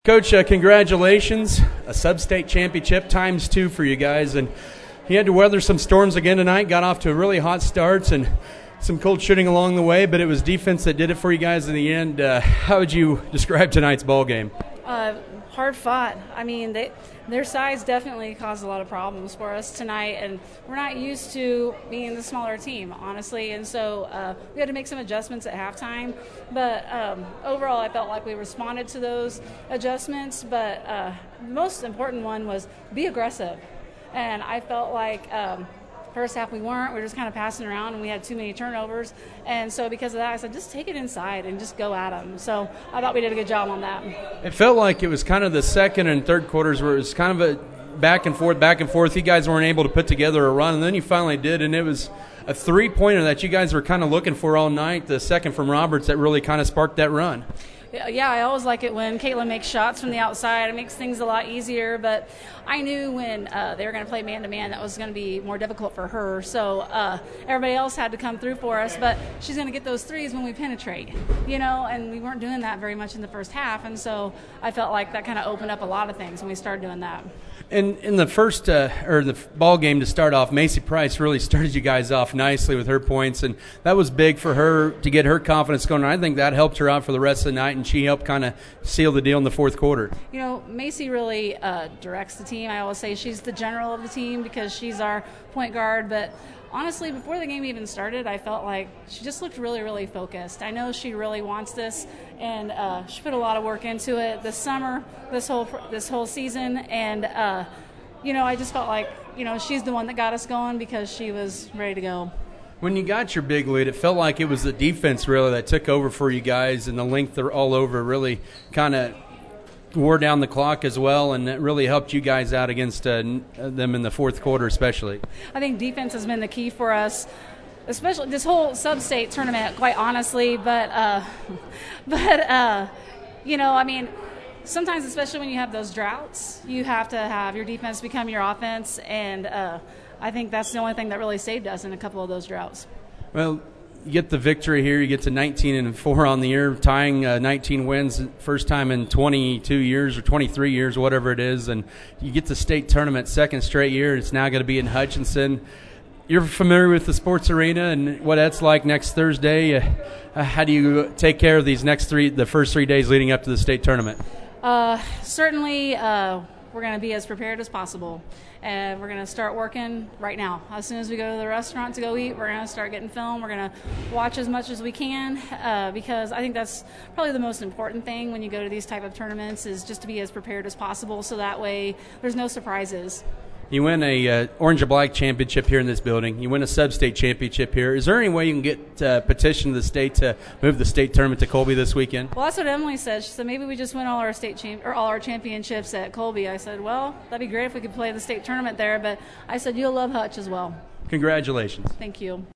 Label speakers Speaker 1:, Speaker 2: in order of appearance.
Speaker 1: Coach, congratulations. A sub-state championship ×2 for you guys. And you had to weather some storms again tonight, got off to a really hot start and some cold shooting along the way, but it was defense that did it for you guys in the end. How would you describe tonight's ball game?
Speaker 2: Hard fought. I mean, their size definitely caused a lot of problems for us tonight, and we're not used to being the smaller team, honestly, and so we had to make some adjustments at halftime, but overall I felt like we responded to those adjustments, but the most important one was be aggressive, and I felt like first half we weren't. We were just kind of passing around, and we had too many turnovers. And so because of that, I said, just take it inside and just go at them. So I thought we did a good job on that.
Speaker 1: It felt like it was kind of the second and third quarters where it was kind of a back and forth. You guys weren't able to put together a run, and then you finally did, and it was a three-pointer that you guys were kind of looking for all night, the second from Roberts, that really kind of sparked that run.
Speaker 2: Yeah, I always like it when Caitlin makes shots from the outside. It makes things a lot easier, but I knew when they were going to play man-to-man that was going to be more difficult for her. So everybody else had to come through for us, but she's going to get those threes when we penetrate, and we weren't doing that very much in the first half, and so I felt like that kind of opened up a lot of things when we started doing that.
Speaker 1: And in the first or the ball game to start off, Macy Price really started you guys off nicely with her points, and that was big for her to get her confidence going. And I think that helped her out for the rest of the night, and she helped kind of seal the deal in the fourth quarter.
Speaker 2: Macy really directs the team. I always say she's the general of the team because she's our point guard, but honestly, before the game even started, I felt like she just looked really, really focused. I know she really wants this, and she put a lot of work into it this summer, this whole season, and I just felt like she's the one that got us going because she was ready to go.
Speaker 1: When you got your big lead, it felt like it was the defense really that took over for you guys, and the length all over really kind of wore down the clock as well, and it really helped you guys out against them in the fourth quarter especially.
Speaker 2: I think defense has been the key for us, especially this whole sub-state tournament, quite honestly, but sometimes, especially when you have those droughts, you have to have your defense become your offense, and I think that's the only thing that really saved us in a couple of those droughts.
Speaker 1: Well, you get the victory here. You get to 19-4 on the year, tying 19 wins, first time in 22 years or 23 years, whatever it is, and you get the state tournament second straight year. It's now going to be in Hutchinson. You're familiar with the sports arena and what that's like next Thursday. How do you take care of these the first 3 days leading up to the state tournament?
Speaker 2: Certainly, we're going to be as prepared as possible, and we're going to start working right now. As soon as we go to the restaurant to go eat, we're going to start getting film. We're going to watch as much as we can because I think that's probably the most important thing when you go to these type of tournaments is just to be as prepared as possible so that way there's no surprises.
Speaker 1: You win a Orange and Black championship here in this building. You win a sub-state championship here. Is there any way you can get petition to the state to move the state tournament to Colby this weekend?
Speaker 2: Well, that's what Emily said. She said maybe we just win all our all our championships at Colby. I said, well, that'd be great if we could play the state tournament there. But I said you'll love Hutch as well.
Speaker 1: Congratulations.
Speaker 2: Thank you.